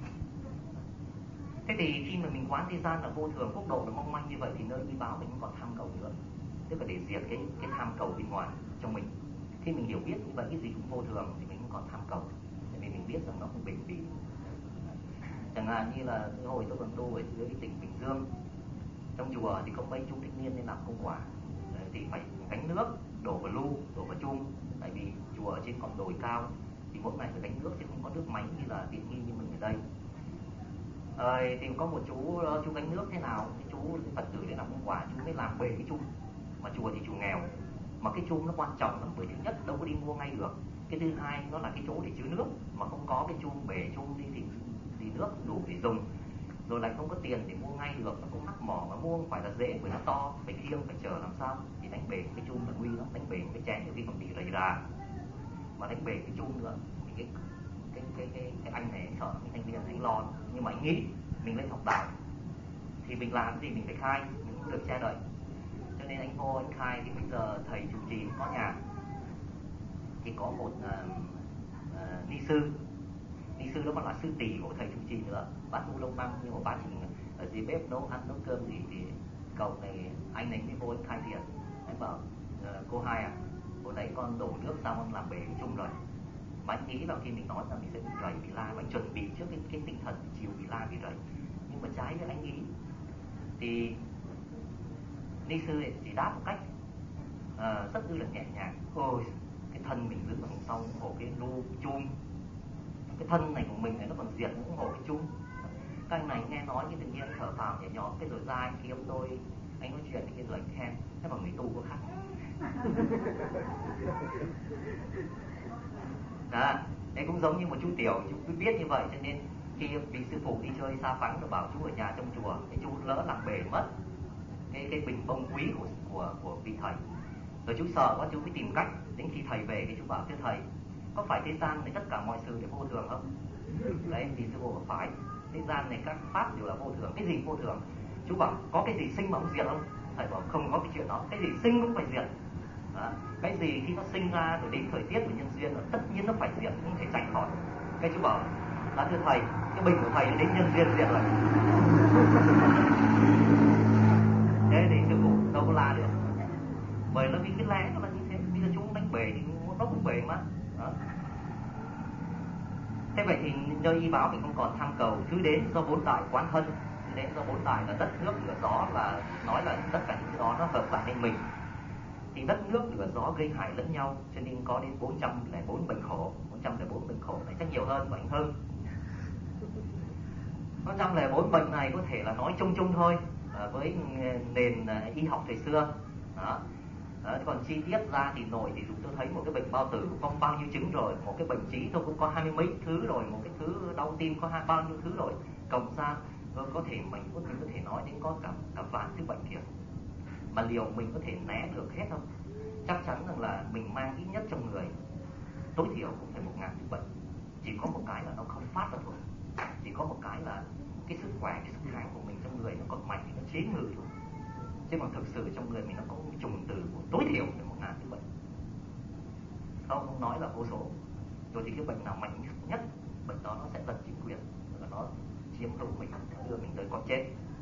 Speaker 1: Thế thì khi mà mình quán thế gian là vô thường, quốc độ là mong manh như vậy thì nơi y báo mình không còn tham cầu nữa, tức là để diệt cái tham cầu bên ngoài trong mình. Khi mình hiểu biết như vậy cái gì cũng vô thường thì mình không còn tham cầu, tại vì mình biết rằng nó không bền bỉ. Chẳng hạn như là cái hồi tôi còn tu ở dưới tỉnh Bình Dương, trong chùa thì có mấy chú thanh niên nên làm công quả, thì phải gánh nước đổ vào lu, đổ vào chum, tại vì chùa ở trên ngọn đồi cao thì mỗi ngày phải gánh nước chứ không có nước máy như là tiện nghi như mình ở đây. Thì có một chú gánh nước thế nào, cái chú Phật tử để làm công quả, chú mới làm bể cái chum. Mà chùa thì chùa nghèo, mà cái chum nó quan trọng lắm, bởi thứ nhất đâu có đi mua ngay được, cái thứ hai nó là cái chỗ để chứa nước, mà không có cái chum bể chum đi thì nước đủ để dùng, rồi lại không có tiền để mua ngay được, nó cũng mắc mỏ, mà mua không phải là dễ bởi nó to, phải khiêng, phải chở làm sao. Thì đánh bể cái chum là nguy lắm, đánh bể cái chén nhiều khi còn bị rầy rà, mà đánh bể cái chum nữa thì cái anh này anh sợ, cái thanh niên anh lo. Nhưng mà anh nghĩ mình lên học đạo thì mình làm cái gì mình phải khai, mình không được che đậy, cho nên anh vô anh khai. Thì bây giờ thầy chủ trì có nhà thì có một ni sư đó còn là sư tỷ của thầy chủ trì nữa, bác tu lâu năm, nhưng mà bác chỉ ở dưới bếp nấu ăn nấu cơm gì. Thì cậu này, anh này mới vô anh khai thiền. Anh bảo cô hai à, hồi nãy con đổ nước xong con làm bể cái chum rồi. Mà anh nghĩ là khi mình nói là mình sẽ bị rầy bị la, và anh chuẩn bị trước cái tinh thần chiều bị la bị rầy. Nhưng mà trái với anh nghĩ thì ni sư chỉ đáp một cách rất là nhẹ nhàng. Ôi, cái thân mình giữ bằng sau ủng hộ cái lu chum, cái thân này của mình này nó còn diệt ủng hộ cái chum. Các anh này nghe nói cái tự nhiên anh thở phào nhẹ nhõm, cái rồi ra anh kiếm tôi, anh nói chuyện cái rồi anh khen, thế mà người tu có khác. Đó, đấy cũng giống như một chú Tiểu, chú cứ biết như vậy, cho nên khi vị sư phụ đi chơi xa vắng rồi bảo chú ở nhà trong chùa, cái chú lỡ làm bể mất cái bình bông quý của vị thầy, rồi chú sợ quá, chú mới tìm cách. Đến khi thầy về thì chú bảo: thưa thầy, có phải thế gian này tất cả mọi sự đều vô thường không? Đấy, thì sư phụ bảo phải, thế gian này các pháp đều là vô thường. Cái gì vô thường? Chú bảo có cái gì sinh mà không diệt không? Thầy bảo không có cái chuyện đó, cái gì sinh cũng phải diệt. Đó. Cái gì khi nó sinh ra rồi đến thời tiết của nhân duyên, tất nhiên nó phải diệt, không thể tránh khỏi. Cái chú bảo là thưa thầy, cái bình của thầy đến nhân duyên diệt rồi. Thế thì sư phụ đâu có la được, bởi nó vì cái lẽ nó là như thế. Bây giờ chú đánh bể thì nó cũng bể mà. Đó. Thế vậy thì nơi y báo mình không còn tham cầu. Thứ đến do bốn đại quán thân. Thứ đến do bốn đại là đất nước lửa gió, là nói là tất cả những cái đó nó hợp lại nên mình. Thì đất nước lửa gió gây hại lẫn nhau, cho nên có đến 404 bệnh khổ. 404 bệnh khổ này chắc nhiều hơn và hơn. 404 bệnh này có thể là nói chung chung thôi, với nền y học thời xưa. Đó. Còn chi tiết ra thì nổi thì chúng tôi thấy một cái bệnh bao tử cũng có bao nhiêu chứng rồi, một cái bệnh trí thôi cũng có 20 mấy thứ rồi, một cái thứ đau tim có bao nhiêu thứ rồi, cộng ra có thể mình có thể nói đến có cả vạn thứ bệnh kia. Mà liệu mình có thể né được hết không? Chắc chắn rằng là mình mang ít nhất trong người tối thiểu cũng phải 1000 thứ bệnh. Chỉ có một cái là nó không phát ra thôi, chỉ có một cái là cái sức khỏe, cái sức kháng của mình trong người nó còn mạnh thì nó chế ngự thôi. Chứ còn thực sự trong người mình nó có một trùng từ của tối thiểu là 1000 thứ bệnh. Không nói là vô số. Rồi thì cái bệnh nào mạnh nhất, bệnh đó nó sẽ giật chính quyền và nó chiếm hữu mình, nó đưa mình tới con chết.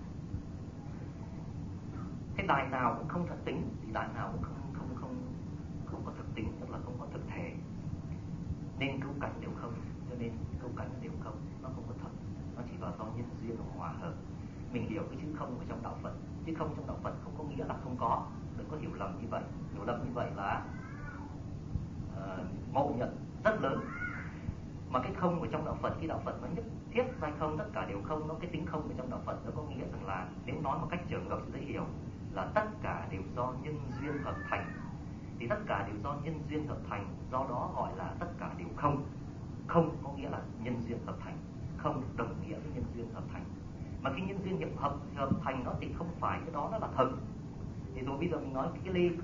Speaker 1: Thế đài nào cũng không thật tính thì đài nào cũng không có thực tính, tức là không có thực thể, nên cứu cảnh đều không. cho nên câu cảnh là đều không, nó không có thật, nó chỉ là do nhân duyên hòa hợp. Mình hiểu cái chữ không ở trong đạo Phật, chứ không trong đạo Phật không có nghĩa là không có, đừng có hiểu lầm như vậy. Hiểu lầm như vậy là ngộ nhận rất lớn. Mà cái không ở trong đạo Phật, cái đạo Phật nó nhất thiết giai không, tất cả đều không, nó cái tính không ở trong đạo Phật nó có nghĩa rằng là nếu nói một cách trở ngược dễ hiểu là tất cả đều do nhân duyên hợp thành. Thì tất cả đều do nhân duyên hợp thành, do đó gọi là tất cả đều không. Không có nghĩa là nhân duyên hợp thành, không đồng nghĩa với nhân duyên hợp thành. Mà cái nhân duyên hợp thành nó thì không phải cái đó nó là thật. Thì rồi bây giờ mình nói cái ly,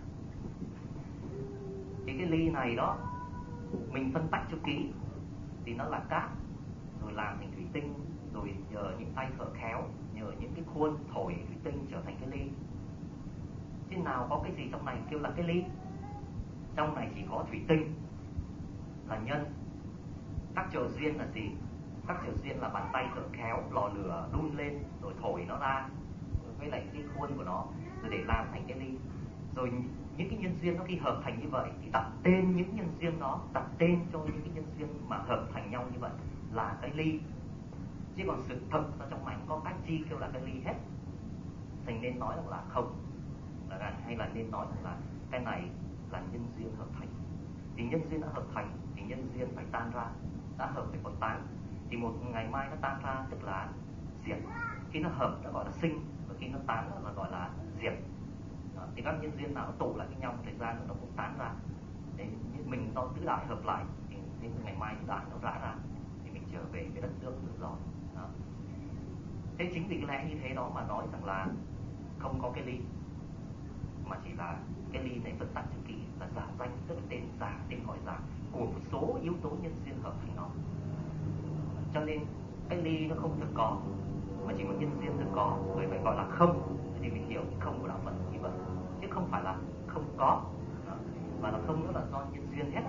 Speaker 1: thì cái ly này đó mình phân tách cho kỹ thì nó là cát, rồi làm thành thủy tinh, rồi nhờ những tay thợ khéo, nhờ những cái khuôn thổi thủy tinh trở thành cái ly. Chứ nào có cái gì trong này kêu là cái ly. Trong này chỉ có thủy tinh là nhân. Các trợ duyên là gì? Các trợ duyên là bàn tay thợ khéo, lò lửa đun lên rồi thổi nó ra với lại cái khuôn của nó, rồi để làm thành cái ly. Rồi những cái nhân duyên nó khi hợp thành như vậy thì đặt tên những nhân duyên đó, đặt tên cho những cái nhân duyên mà hợp thành nhau như vậy là cái ly. Chứ còn sự thật ở trong này có cách chi kêu là cái ly hết. Thành nên nói là không, hay là nên nói rằng là cái này là nhân duyên hợp thành. Thì nhân duyên đã hợp thành thì nhân duyên phải tan ra, đã hợp phải còn tán. Thì một ngày mai nó tan ra tức là diệt. Khi nó hợp nó gọi là sinh, và khi nó tán là gọi là diệt. Thì các nhân duyên nào nó tụ lại với nhau một thời gian nó cũng tán ra. Đấy, mình do tứ đại hợp lại thì đến ngày mai tứ đại nó rã ra thì mình trở về cái đất nước tự do. Đó. Thế chính vì cái lẽ như thế đó mà nói rằng là không có cái ly, mà chỉ là cái ly này phân tách cho kỹ là giả danh, tức là tên giả, tên gọi giả của một số yếu tố nhân duyên hợp thành nó. Cho nên cái ly nó không thực có, mà chỉ có nhân duyên thực có, bởi vậy gọi là không. Thì mình hiểu cái không của đạo Phật như vậy, chứ không phải là không có, mà là không nữa là do nhân duyên hết.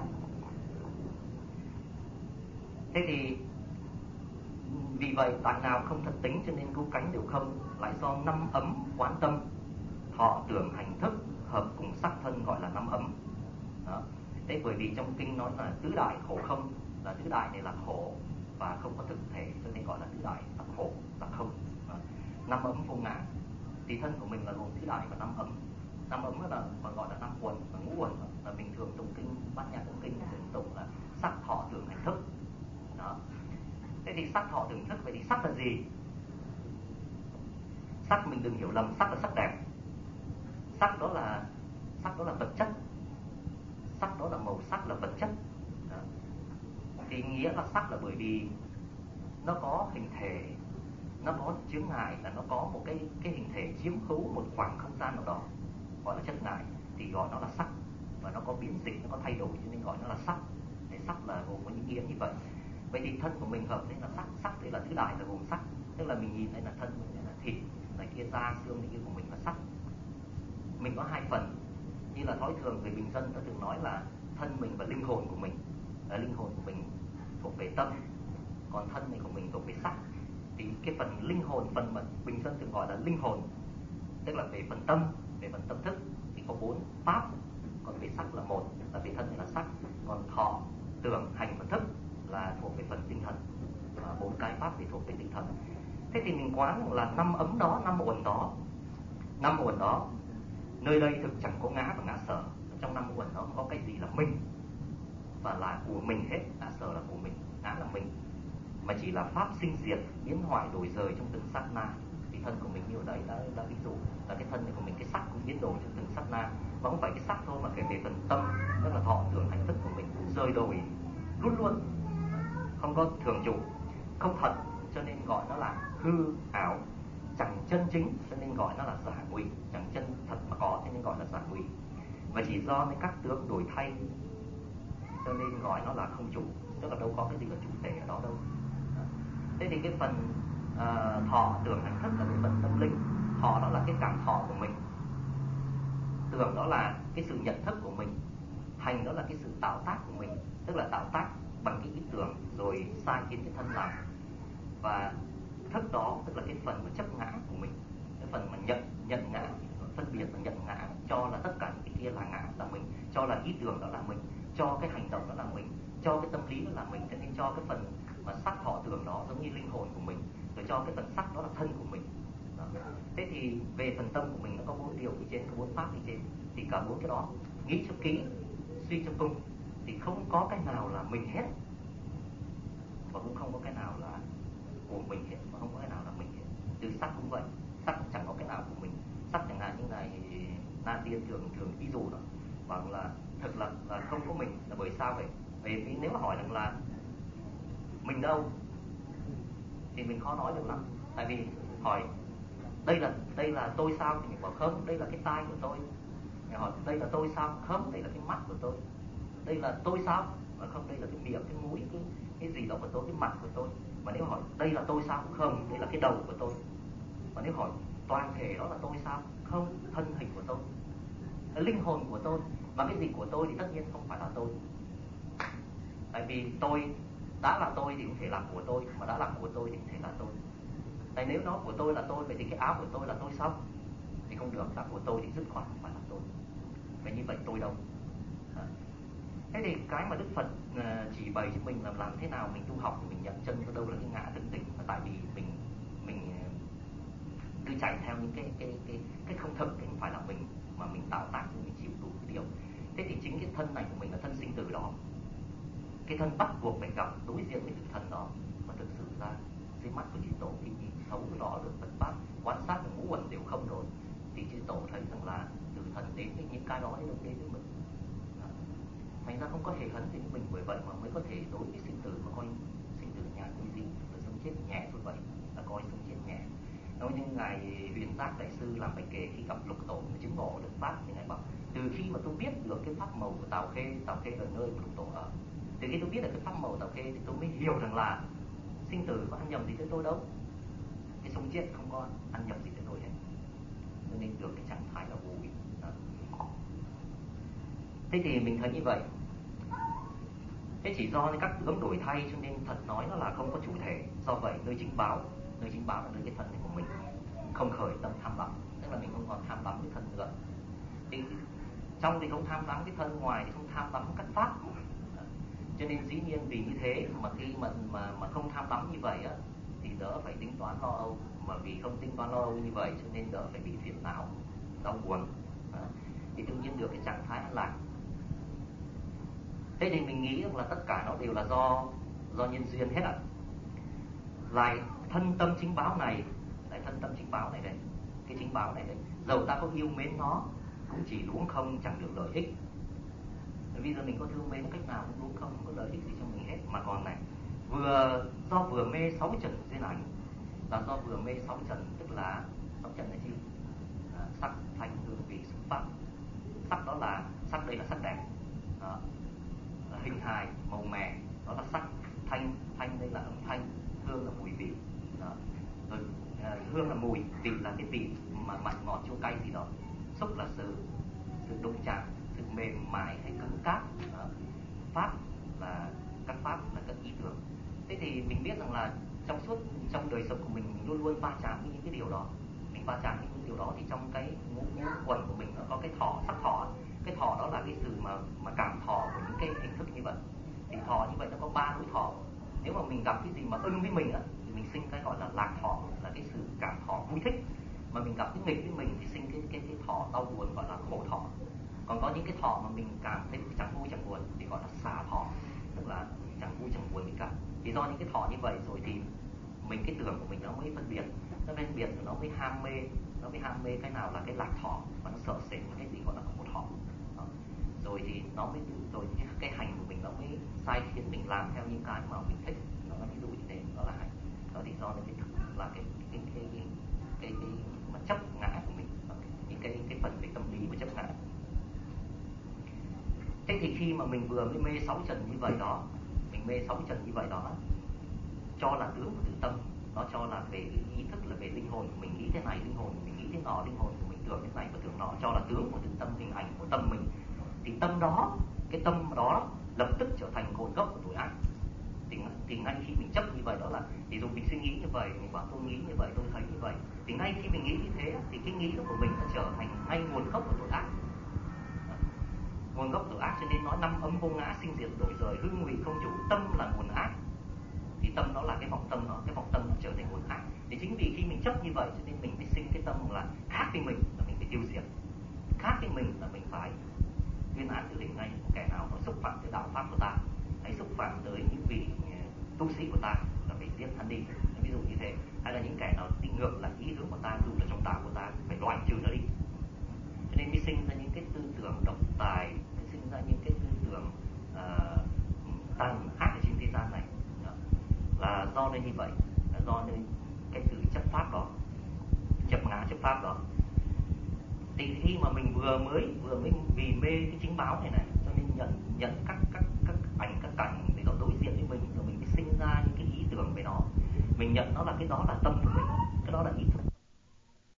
Speaker 1: Thế thì vì vậy tại nào không thật tính cho nên cứu cánh đều không, lại do năm ấm quán tâm, thọ tưởng hành thức hợp cùng sắc thân gọi là năm ấm. Đó. Thế bởi vì trong kinh nói là tứ đại khổ không, là tứ đại này là khổ và không có thực thể, cho nên gọi là tứ đại là khổ, là không. Đó. Năm ấm vô ngã, thì thân của mình là gồm tứ đại và năm ấm. Năm ấm là còn gọi là năm uẩn và ngũ uẩn, là mình thường tụng kinh Bát Nhã Tụng Kinh thường tụng là sắc thọ tưởng hành thức. Đó. Thế thì sắc thọ tưởng thức, vậy thì sắc là gì? Sắc mình đừng hiểu lầm, sắc là sắc đẹp. Sắc đó là vật chất. Sắc đó là màu sắc, là vật chất. Đó. Thì nghĩa là sắc là bởi vì nó có hình thể, nó có chướng ngại, là nó có một cái hình thể chiếm hữu một khoảng không gian nào đó, gọi là chất ngại, thì gọi nó là sắc. Và nó có biến dịch, nó có thay đổi cho nên gọi nó là sắc. Thì sắc là gồm có những nghĩa như vậy. Vậy thì thân của mình hợp nên là sắc. Sắc thì là tứ đại là gồm sắc, tức là mình nhìn thấy là thân mình là thịt, này kia da xương này kia của mình là sắc. Mình có hai phần, như là thói thường người bình dân ta thường nói là thân mình và linh hồn của mình. Linh hồn của mình thuộc về tâm, còn thân này của mình thuộc về sắc. Thì cái phần linh hồn, phần mà bình dân thường gọi là linh hồn, tức là về phần tâm, về phần tâm thức thì có 4 pháp, còn về sắc là một, là về thân này là sắc, còn thọ, tưởng, hành và thức là thuộc về phần tinh thần. 4 cái pháp thì thuộc về tinh thần. Thế thì mình quán là năm ấm đó, năm uẩn đó, nơi đây thực chẳng có ngã và ngã sở. Trong năm uẩn đó không có cái gì là mình và là của mình hết. Ngã sở là của mình, ngã là mình, mà chỉ là pháp sinh diệt, biến hoại đổi rời trong từng sát na. Thì thân của mình như ở đây đã ví dụ là cái thân này của mình, cái sắc cũng biến đổi trong từng sát na. Và không phải cái sắc thôi, mà kể về phần tâm, tức là thọ tưởng hành thức của mình cũng rời đổi luôn luôn, không có thường trụ, không thật, cho nên gọi nó là hư ảo, chẳng chân chính, cho nên gọi nó là giả ngụy, chẳng chân thật mà có, cho nên gọi là giả ngụy. Và chỉ do mấy các tướng đổi thay cho nên gọi nó là không chủ, tức là đâu có cái gì là chủ thể ở đó đâu. Thế thì cái phần thọ tưởng hành thức là cái phần tâm linh. Thọ đó là cái cảm thọ của mình, tưởng đó là cái sự nhận thức của mình, hành đó là cái sự tạo tác của mình, tức là tạo tác bằng cái ý tưởng rồi sai khiến cái thân làm. Và thức đó tức là cái phần mà chấp ngã của mình, cái phần mà nhận ngã, phân biệt và nhận ngã, cho là tất cả những cái kia là ngã, là mình, cho là ý tưởng đó là mình, cho cái hành động đó là mình, cho cái tâm lý đó là mình, cho nên cho cái phần mà sắc thọ tưởng đó giống như linh hồn của mình, rồi cho cái phần sắc đó là thân của mình đó. Thế thì về phần tâm của mình nó có 4 điều như trên, có 4 pháp như trên, thì cả 4 cái đó nghĩ cho kỹ, suy cho cùng, thì không có cái nào là mình hết, và cũng không có cái nào là của mình hết, và không có cái nào là mình hết. Từ sắc cũng vậy, sắc cũng chẳng có cái nào của mình. Sắc chẳng hạn như này Na Tiên thường ví dụ đó, bảo là thực là không có mình, là bởi sao vậy? Vì nếu mà hỏi rằng là mình đâu thì mình khó nói được lắm. Tại vì hỏi đây là tôi sao thì mình bảo không, đây là cái tai của tôi. Mình hỏi đây là tôi sao, không, đây là cái mắt của tôi. Đây là tôi sao, mà không, đây là cái miệng, cái mũi, cái gì đó của tôi, cái mặt của tôi. Mà nếu hỏi đây là tôi sao, không, đây là cái đầu của tôi. Mà nếu hỏi toàn thể đó là tôi sao, không, thân hình của tôi, là linh hồn của tôi. Mà cái gì của tôi thì tất nhiên không phải là tôi. Tại vì tôi đã là tôi thì không thể là của tôi, mà đã là của tôi thì không thể là tôi. Tại nếu nó của tôi là tôi, vậy thì cái áo của tôi là tôi sao? Thì không được, là của tôi thì dứt khoát không phải là tôi. Vậy như vậy tôi đâu? Thế thì cái mà Đức Phật chỉ bày cho mình là làm thế nào mình tu học thì mình nhận chân ở đâu là cái ngã thức tỉnh. Tại vì mình cứ chạy theo những cái không thực, cái không phải là mình, mà mình tạo tác, mình chịu đủ cái điều. Thế thì chính cái thân này của mình là thân sinh tử đó, cái thân bắt buộc phải gặp đối diện với cái thân đó. Mà thực sự ra dưới mắt của chư Tổ khi nhìn thấu rõ được Phật pháp, quan sát được ngũ uẩn đều không rồi, thì chư Tổ thấy rằng là từ thần đến với những cái đó đến với mình. Thành ra không có hề hấn gì với mình, bởi vậy mà mới có thể đối với sinh tử mà coi sinh tử nhàn như gì, là sống chết nhẹ thôi, vậy là coi sống chết nhẹ. Nói như ngài Huyền Giác đại sư làm bài kệ khi gặp Lục Tổ chứng ngộ được pháp, thì ngài bảo từ khi mà tôi biết được cái pháp màu của Tào Khê ở nơi của Lục Tổ ở, từ khi tôi biết được cái pháp màu Tào Khê thì tôi mới hiểu rằng là sinh tử có ăn nhầm gì tới tôi đâu, cái sống chết không có ăn nhầm gì tới tôi hết, cho nên được cái trạng thái là vô vị. Thế thì mình thấy như vậy. Thế chỉ do các tướng đổi thay cho nên thật nói nó là không có chủ thể. Do vậy nơi chính báo là nơi cái thân này của mình không khởi tâm tham lắm, tức là mình không còn tham lắm cái thân nữa. Thì trong thì không tham lắm cái thân, ngoài thì không tham lắm các pháp. Cho nên dĩ nhiên vì như thế mà khi mà không tham lắm như vậy á, thì đỡ phải tính toán lo âu. Mà vì không tính toán lo âu như vậy cho nên đỡ phải bị phiền não, đau buồn. Thì tự nhiên được cái trạng thái an lạc. Thế thì mình nghĩ rằng là tất cả nó đều là do nhân duyên hết ạ. Lại thân tâm chính báo này, lại thân tâm chính báo này đây, cái chính báo này đây, dầu ta có yêu mến nó cũng chỉ luống không, chẳng được lợi ích. Bây giờ mình có thương mến cách nào cũng luống không, không có lợi ích gì cho mình hết. Mà còn này, vừa mê 6 trần duyên ảnh, là do vừa mê 6 trần, tức là 6 trần là chi? Sắc, thanh, hương, vị, xúc, pháp. Sắc đó là sắc, đây là sắc đẹp đó. Hình hài, màu mè, đó là sắc. Thanh đây là âm thanh, hương là mùi vị đó. Rồi hương là mùi, vị là cái vị mà mặn ngọt chua cay gì đó. Xúc là sự đụng chạm, sự mềm mại hay cứng cáp đó. Pháp là các pháp là các ý tưởng. Thế thì mình biết rằng là trong đời sống của mình luôn luôn va chạm với những cái điều đó. Mình va chạm với những điều đó thì trong cái ngũ quẩn của mình nó có cái thọ, sắc thọ. Cái thọ đó là cái sự mà cảm thọ của những cái hình thức như vậy. Thì thọ như vậy nó có 3 đối thọ. Nếu mà mình gặp cái gì mà ưng với mình á, thì mình sinh cái gọi là lạc thọ, là cái sự cảm thọ vui thích. Mà mình gặp cái nghịch với mình thì sinh cái thọ đau buồn, gọi là khổ thọ. Còn có những cái thọ mà mình cảm thấy chẳng vui chẳng buồn thì gọi là xả thọ, tức là chẳng vui chẳng buồn gì cả. Thì do những cái thọ như vậy rồi thì mình, cái tưởng của mình nó mới phân biệt rồi nó mới ham mê cái nào là cái lạc thọ, và nó sợ sệt cái gì gọi là khổ thọ. Rồi thì nó mới, rồi cái hành của mình nó mới sai khiến mình làm theo những cái mà mình thích. Nó ví dụ như thế, đó là hành. Đó thì do cái là cái mà chấp ngã của mình, những cái phần về tâm lý mà chấp ngã. Thế thì khi mà mình vừa mới mê 6 trần như vậy đó, cho là tướng của tự tâm, nó cho là về ý thức, là về linh hồn của mình nghĩ thế này, linh hồn của mình nghĩ thế nọ, linh hồn của mình tưởng thế này và tưởng nọ, cho là tướng của tự tâm, hình ảnh của tâm mình. Thì tâm đó, cái tâm đó lập tức trở thành nguồn gốc của tội ác. Thì ngay khi mình chấp như vậy, đó là thì dù mình suy nghĩ như vậy, mình bảo tôi nghĩ như vậy, tôi thấy như vậy, thì ngay khi mình nghĩ như thế thì cái nghĩ của mình nó trở thành ngay nguồn gốc của tội ác. Nguồn gốc tội ác, cho nên nói năm ấm vô ngã, sinh diệt đổi rời, hư ngụy không vậy cho nên mình phải sinh cái tâm là khác với mình là mình phải tiêu diệt, khác với mình là mình phải tuyên án tử hình ngay một kẻ nào nó xúc phạm tới đạo pháp của ta, hay xúc phạm tới những vị tu sĩ của ta là phải giết hắn đi, ví dụ như thế. Hay là những kẻ nào đi ngược lại ý hướng của ta, dù là trong đạo của ta, phải loại trừ nó đi. Cho nên mới sinh ra những cái tư tưởng độc tài, mới sinh ra những cái tư tưởng tàn ác ở trên thế gian này. Đó. Là do nên như vậy, là do nên cái sự chấp pháp đó, chấp ngã chấp pháp đó. Thì khi mà mình vừa mới vì mê cái chính báo này cho nên nhận các ảnh các cảnh để nó đối diện với mình, rồi mình mới sinh ra những cái ý tưởng về nó, mình nhận nó là cái đó là tâm của mình, cái đó là ý thức.